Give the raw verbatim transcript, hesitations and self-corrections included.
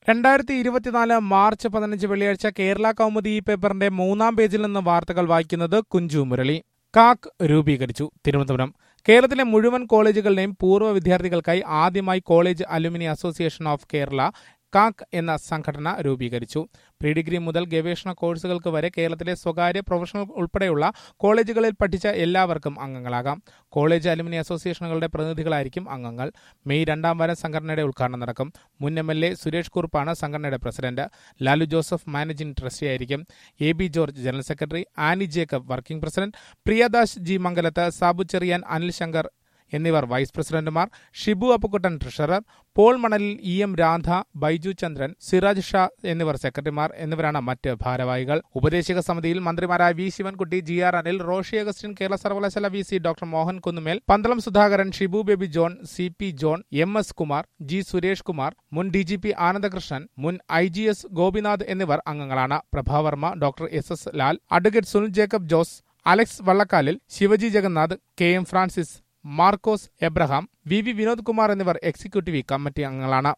രണ്ടായിരത്തി ഇരുപത്തിനാല് മാർച്ച് പതിനഞ്ച് വെള്ളിയാഴ്ച കേരള കൗമുദി ഈ പേപ്പറിന്റെ മൂന്നാം പേജിൽ നിന്ന് വാർത്തകൾ വായിക്കുന്നത് കുഞ്ചു മുരളി. കാക് രൂപീകരിച്ചു. തിരുവനന്തപുരം. കേരളത്തിലെ മുഴുവൻ കോളേജുകളുടെയും പൂർവ്വ വിദ്യാർത്ഥികൾക്കായി ആദ്യമായി college alumni association of Kerala കാക് എന്ന സംഘടന രൂപീകരിച്ചു. പ്രീ ഡിഗ്രി മുതൽ ഗവേഷണ കോഴ്സുകൾക്ക് വരെ കേരളത്തിലെ സ്വകാര്യ പ്രൊഫഷണൽ ഉൾപ്പെടെയുള്ള കോളേജുകളിൽ പഠിച്ച എല്ലാവർക്കും അംഗങ്ങളാകാം. കോളേജ് അലുമിനി അസോസിയേഷനുകളുടെ പ്രതിനിധികളായിരിക്കും അംഗങ്ങൾ. മെയ് രണ്ടാം വാരം സംഘടനയുടെ ഉദ്ഘാടനം നടക്കും. മുൻ എം എൽ എ സുരേഷ് കുറുപ്പാണ് സംഘടനയുടെ പ്രസിഡന്റ്. ലാലു ജോസഫ് മാനേജിംഗ് ട്രസ്റ്റിയായിരിക്കും. A B George general secretary, Annie Jacob working president, Priyadas G Mangalath, Sabu Cherian, Anil Shankar എന്നിവർ വൈസ് പ്രസിഡന്റുമാർ, Shibu Appukuttan treasurer, Paul Manalil, E M Radha, Baiju Chandran, Siraj Shah എന്നിവർ സെക്രട്ടറിമാർ എന്നിവരാണ് മറ്റ് ഭാരവാഹികൾ. ഉപദേശക സമിതിയിൽ മന്ത്രിമാരായ V Sivankutty, G R Anil, Roshy Augustine, Kerala സർവകലാശാല V C doctor Mohan Kunnummel, Pandalam Sudhakaran, Shibu Baby John, C P John, M S Kumar, G Suresh Kumar, മുൻ ഡി ജി പി ആനന്ദകൃഷ്ണൻ, മുൻ ഐ ജി എസ് ഗോപിനാഥ് എന്നിവർ അംഗങ്ങളാണ്. Prabhavarma, doctor S S Lal, advocate Sunil Jacob Jose, Alex Vallakalil, Shivaji Jagannath, K M Francis, Markose Abraham, V V Vinod Kumar എന്നിവർ എക്സിക്യൂട്ടീവ് കമ്മിറ്റി അംഗങ്ങളാണ്.